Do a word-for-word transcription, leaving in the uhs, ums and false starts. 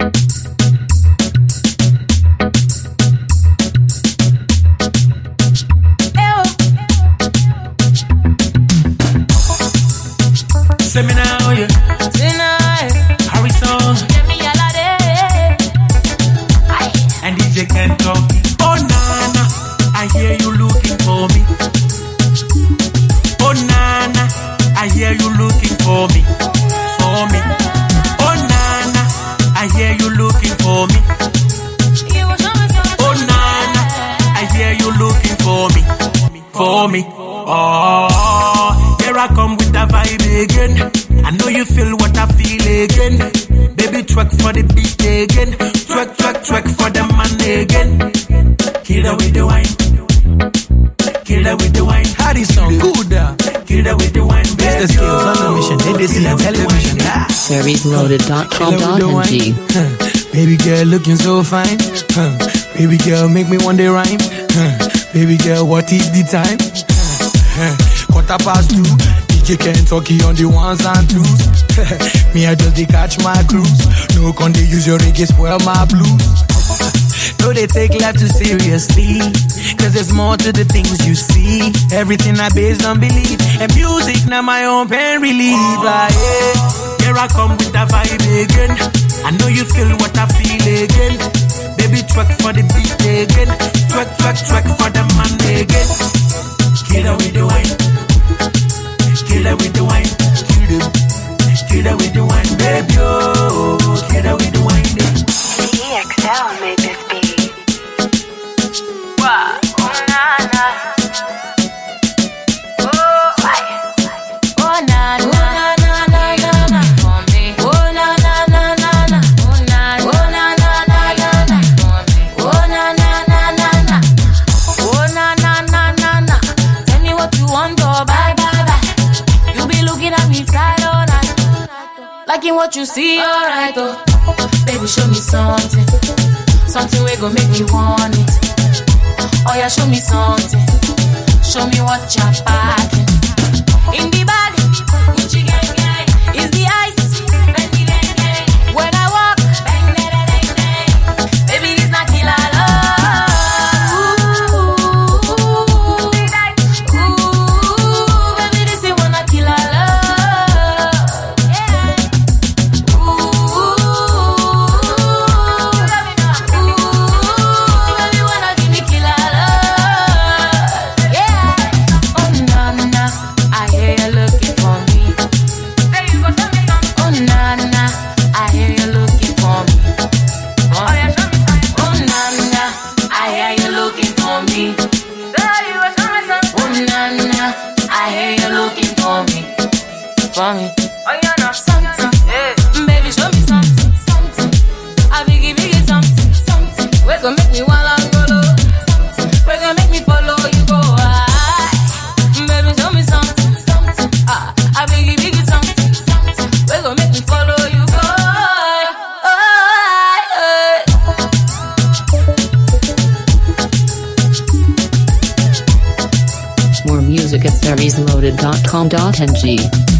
Say me now, yeah. Tonight, Harrison get me all of day. and D J can talk. Oh Nana, I hear you looking for me. Oh Nana, I hear you looking for me, for me. Oh Nana, I hear you looking for me. You will show me something. Oh Nana, I hear you looking for me, for me. Oh, here I come with the vibe again. I know you feel what I feel again. Baby, twerk for the beat again. Twerk, twerk, twerk for the man again. Kill her with the wine. Kill her with the wine. How this song good? uh? Kill her with the wine, It's baby. the skills on the mission. They they see on television. Ah. series loaded dot com Killer with dot the n wine. g. Huh. Baby girl looking so fine. Huh. Baby girl make me want to rhyme. Huh. Baby girl, what is the time? Huh. Quarter past two. D J Kentucky on the ones and twos. Me I just dey catch my cruise. No con they use your reggae spoil my blues. No, they take life too seriously. Cause there's more to the things you see. Everything I based on belief. And music now my own pain relief. Like, yeah. Here I come with the vibe again. I know you feel what I feel again. Baby, twerk for the beat again. Twerk, twerk, twerk for the man again. Kill her with the wine. Kill her with the wine. Kill them. Kill her with the wine, baby. Oh, kill her with the wine. D X L made this beat. Wow. Oh, na, na. Oh, I. Oh, na, na, na, na, na, na. For me. Oh, na, na, na, na, na. Oh, na, oh, na, na, na, na, na. For me. Oh, na, na, na, na, na. Oh, na, na, na, na, na. Tell me what you want, oh, bye, bye, bye. You be looking at me side all night. Liking what you see, alright, oh. Baby, show me something. Something we gon' make me want it. Oh yeah, show me something. Show me what you're packing. In the bag, Gucci gang gang. Is the ice, Fendi gang gang. When I walk, bang da da dang dang. Baby, this not killer love. Ooh, ooh, baby, this is wanna killer love. Yeah. Ooh, ooh, baby, wanna give me killer love. Yeah. Oh na na, I hear you looking for me. Oh na na, I hear you looking for me. Oh na na, I hear you looking for me. Oh na na, I hear you looking for me. For me. Something, baby, show me something, something. I be giving you something, something. We gon' make me wanna go low. Something. We gon' make me follow you go high. Baby, show me something, something. Ah, I be giving you something, something. We gon' make me follow you go high. More music at series loaded dot com dot n g.